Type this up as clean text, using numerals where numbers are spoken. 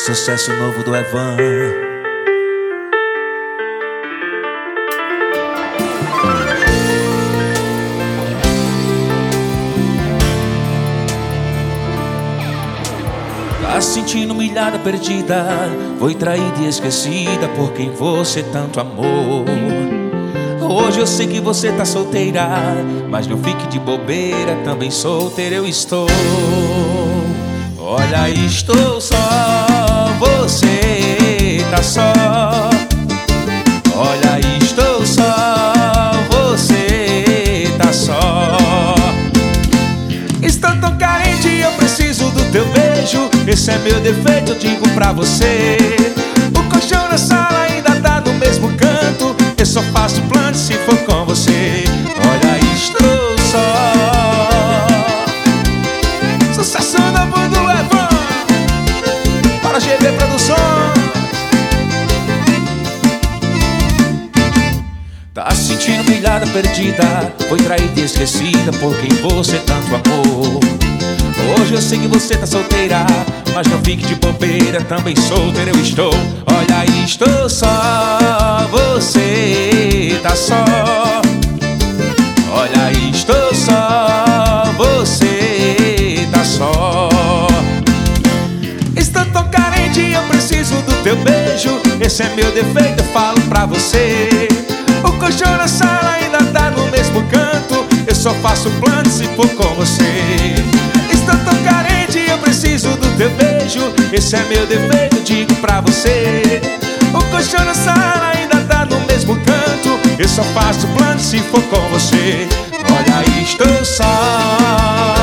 Sucesso novo do Evan. Tá se sentindo humilhada, perdida, foi traída e esquecida por quem você tanto amou. Hoje eu sei que você tá solteira, mas não fique de bobeira, também solteira eu estou. Olha, estou só, você tá só. Olha, estou só, você tá só. Estou tão carente, eu preciso do teu beijo. Esse é meu defeito, eu digo pra você. O colchão na sala ainda tá no mesmo canto. Eu só faço plano se for com você. Olha, estou só. Sucesso novo do Evan para GB Produções. Tá se sentindo humilhada, perdida, foi traída e esquecida por quem você tanto amou. Hoje eu sei que você tá solteira, mas não fique de bobeira, também solteira eu estou. Olha, estou só, você tá só. Olha, estou só, você tá só. Estou tão carente, eu preciso do teu beijo. Esse é meu defeito, eu falo pra você. O colchão na sala ainda tá no mesmo canto. Eu só faço plano se for com você. Estou tão carente, eu preciso do teu beijo. Esse é meu defeito, digo pra você. O colchão na sala ainda tá no mesmo canto. Eu só faço plano se for com você. Olha, estou só.